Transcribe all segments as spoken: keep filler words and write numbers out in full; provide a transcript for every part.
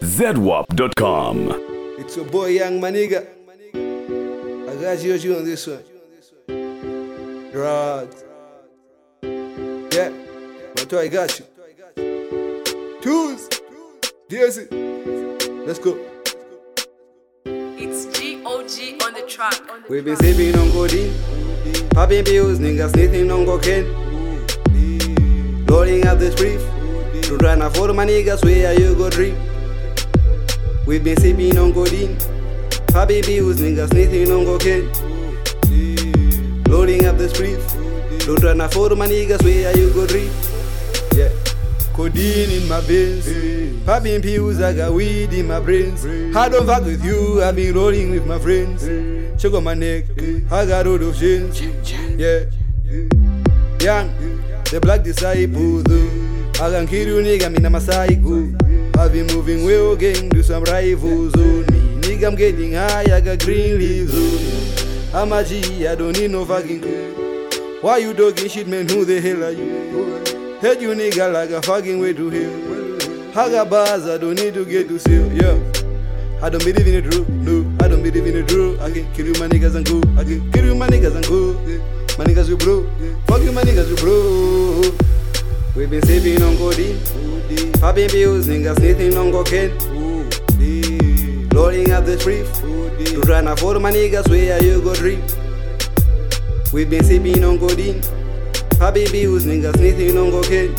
zedwap dot com. It's your boy Young Maniga. I got you, you on this one. Drugs. Yeah, but I got you. Tools. Yes. Let's go. It's G O G on the track. We been sipping on codeine, popping pills, niggas sniffing on cocaine, loading up the brief to try and afford my niggas where you go drink. We been sipping on codeine, popping pills, niggas sniffing on cocaine, loading up the brief to try and afford my niggas where you go drink. Yeah. Codeine in my veins, popping pills, I got weed in my brains. I don't fuck with you, I've been rolling with my friends. Choke on my neck, I got all of chains. Yeah, Young, the black disciple though. I can kill you nigga, me na my psycho. I've been moving well, gang, do some rivals on me. Nigga, I'm getting high, I got green leaves on me. I'm a G, I don't need no fucking cool. Why you talking shit, man, who the hell are you? Head you nigga like a fucking way to hell. I got bars, I don't need to get to sell, yeah. I don't believe in the truth, no, I don't believe in the truth. I can kill you my niggas and go, I can kill you my niggas and go. My niggas you bro, fuck you my niggas you bro. We been sipping on codeine, popping pills, niggas sniffing on cocaine, loading up the brief to try and afford my niggas where you go drink. We been sipping on codeine, popping pills, niggas sniffing on cocaine,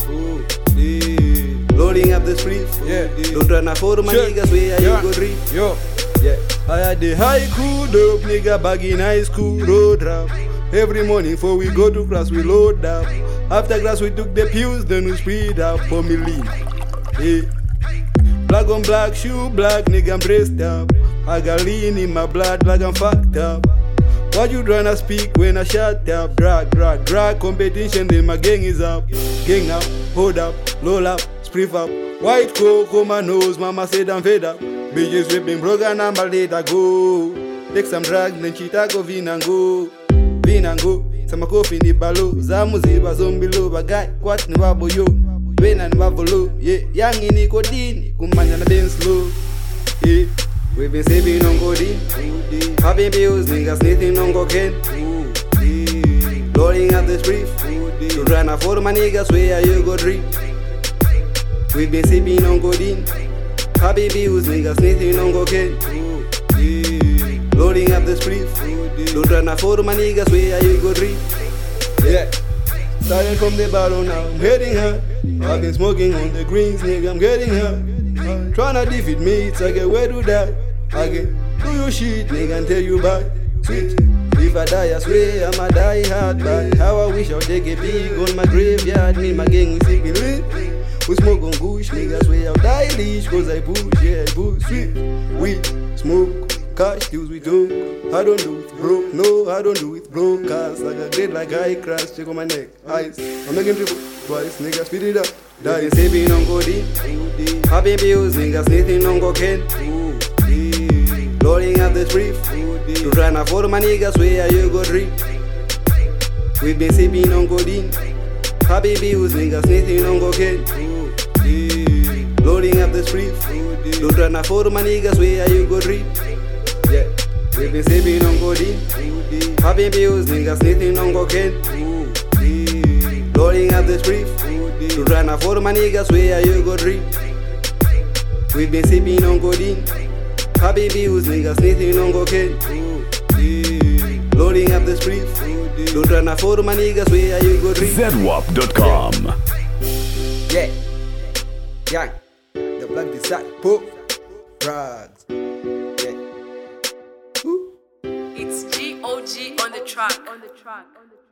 loading up the brief. Yeah, don't try and afford my sure. Niggas where yeah. You go drink. Yo, yeah. I had the high cool dope nigga back in high school road rap. Every morning before we go to class we load up. After class we took the pills, then we speed up for me lean. Hey. Black on black, shoe black, nigga I'm dressed up. I got lean in my blood like I'm fucked up. What you tryna speak when I shut up? Drag, drag, drag competition, then my gang is up. Gang up, hold up, roll up, spliff up. White coke on my nose, mama said I'm fed up. Bitches whipping broken and I'm later go. Take some drugs, then cheetah go vin and go. Vin and go, some coffee in the balo. Zamu ziba zombie low, bagay, kwat ni wabo yo. Vin and wabo low, yeah. Young in codeine, kumanya na ben slow. Yeah, we been sipping on codeine, popping pills, niggas sniffing on cocaine, loading up the brief to try and afford my niggas where you go drink. We been sipping on codeine, popping pills, niggas sniffing on cocaine, loading up the brief to try and afford my niggas where you go drink. Yeah, starting from the bottom now, I'm heading high. I've been smoking on the greens, nigga, I'm getting high. Tryna defeat me, it's like a way to die. I get do your shit, nigga, and tell you bye. Sweet. If I die, I swear I'ma die hard. But how I wish I'll take a big on my graveyard. Me and my gang, we sipping lit. We smoke on gush, nigga, swear I'll die leash. Cause I push, yeah, I push. Sweet. We smoke, cash deals we do. I don't do it broke, no, I don't do it broke. Cause I got dead like I crash, check on my neck, eyes. I'm making triple twice, nigga, speed it up. Die sipping on codeine, popping pills, niggas sniffing on cocaine, loading up the brief to try and afford my niggas where you go drink. We been sipping on codeine, popping pills, niggas sniffing on cocaine, loading up the brief to try and afford my niggas where you go drink. Yeah, we been sipping on codeine, popping pills, niggas sniffing on cocaine, loading up the brief to try and afford my niggas where you go drink. We been sipping on codeine, popping pills, niggas sniffing on cocaine, loading up the brief to try and afford my niggas where you go drink. zedwap dot com. Yeah, Young, the black disciple, drugs. Yeah. It's G O G on the track. On the track. On the track.